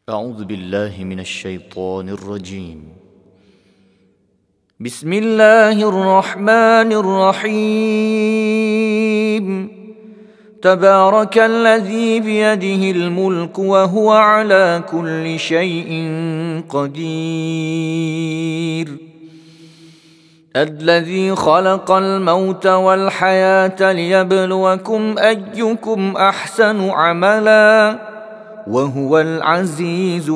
أعوذ بالله من الشيطان الرجيم. بسم الله الرحمن الرحيم. تبارك الذي بيده الملك وهو على كل شيء قدير. الذي خلق الموت والحياة ليبلوكم أيكم أحسن عملا وهو العزيز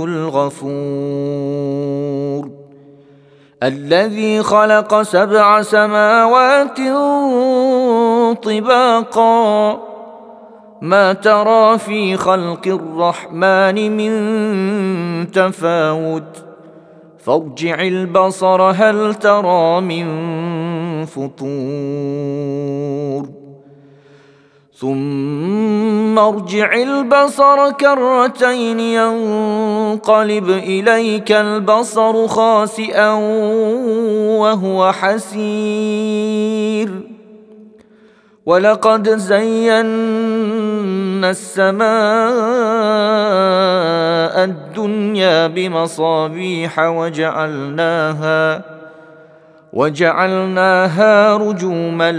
الغفور. الذي خلق 7 سماوات طباقا ما ترى في خلق الرحمن من تفاوت فارجع البصر هل ترى من فطور ثم ارجع البصر كرتين ينقلب إليك البصر خاسئا وهو حسير. ولقد زينا السماء الدنيا بمصابيح وجعلناها رجوما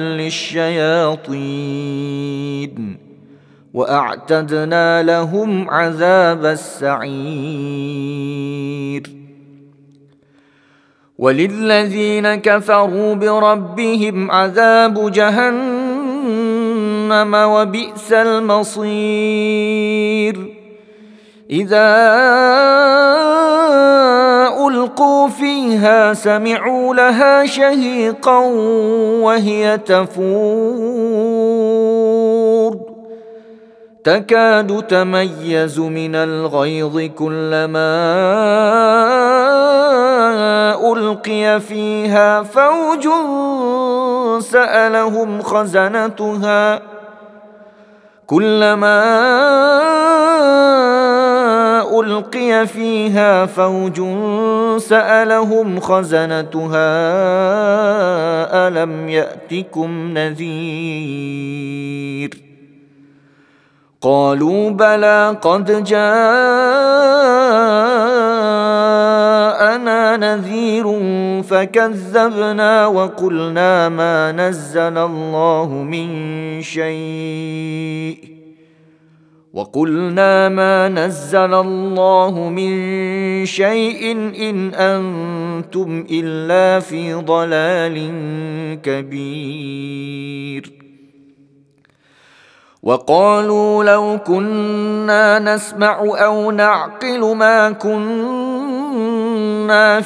للشياطين وأعتدنا لهم عذاب السعير. وللذين كفروا بربهم عذاب جهنم وبئس المصير. إذا ألقوا فيها سمعوا لها شهيقا وهي تفور تكاد تميز من الغيظ كلما ألقي فيها فوج سألهم خزنتها ألم يأتكم نذير. قالوا بلى قد جاءنا نذير فكذبنا وقلنا ما نزل الله من شيء إن أنتم إلا في ضلال كبير. وقالوا لو كنا نسمع أو نعقل ما كنا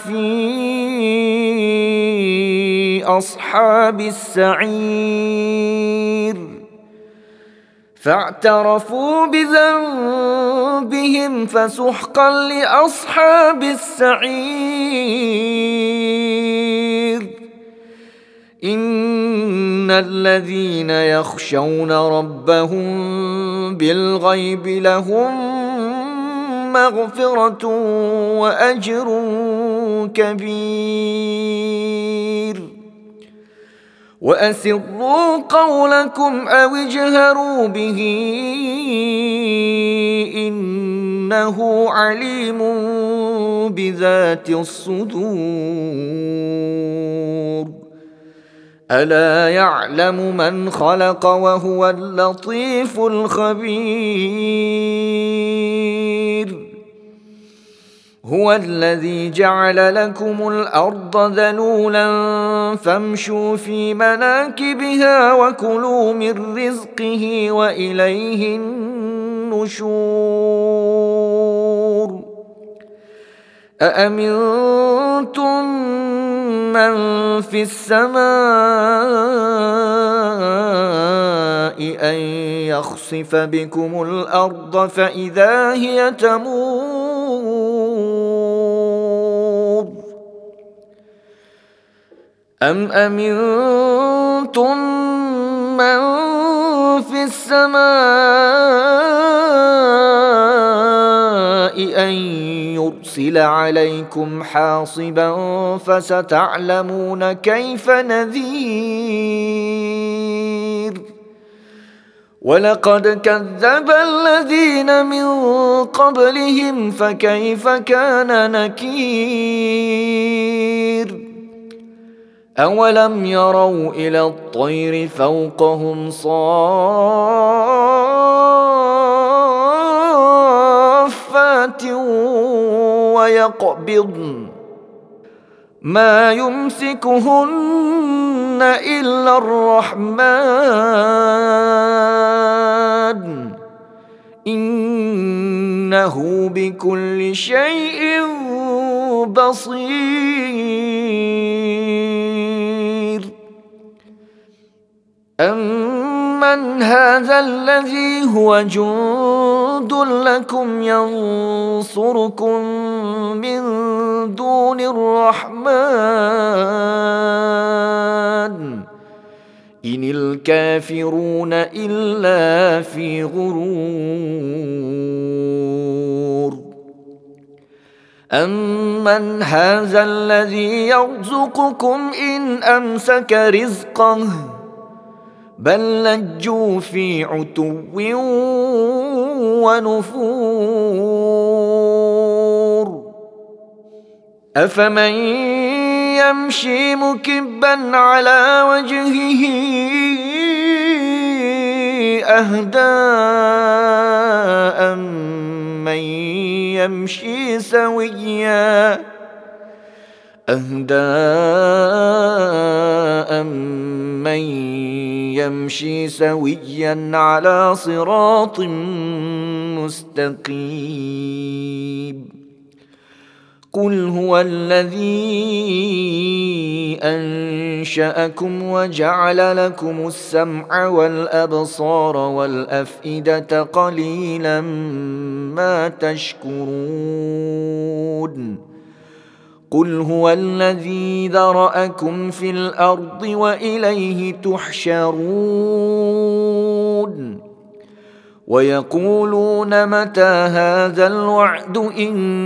في أصحاب السعير فاعترفوا بذنبهم فسحقا لأصحاب السعير. إن الذين يخشون ربهم بالغيب لهم مغفرة وأجر كبير. وأسروا قولكم أو اجهروا به إنه عليم بذات الصدور. ألا يعلم من خلق وهو اللطيف الخبير. هو الذي جعل لكم الأرض ذلولا فامشوا في مناكبها وكلوا من رزقه وإليه النشور. أأمنتم من في السماء أن يخسف بكم الأرض فإذا هي تمور أم أمنتم من في السماء أن يرسل عليكم حاصبا فستعلمون كيف نذير. ولقد كذب الذين من قبلهم فكيف كان نكير أولم يروا إلى الطير فوقهم صافات ويقبضن ما يمسكهن إلا الرحمن إنه بكل شيء بصير أمن هذا الذي هو جند لكم ينصركم من دون الرحمن إن الكافرون إلا في غرور أمن هذا الذي يرزقكم إن أمسك رزقه بل لجوا في عتو ونفور أفمن يمشي مكبا على وجهه أهدى أمن يمشي سويا على صراط مستقيم قل هو الذي أنشأكم وجعل لكم السمع والأبصار والأفئدة قليلا ما تشكرون قل هو الذي ذرأكم في الأرض وإليه تحشرون ويقولون متى هذا الوعد إن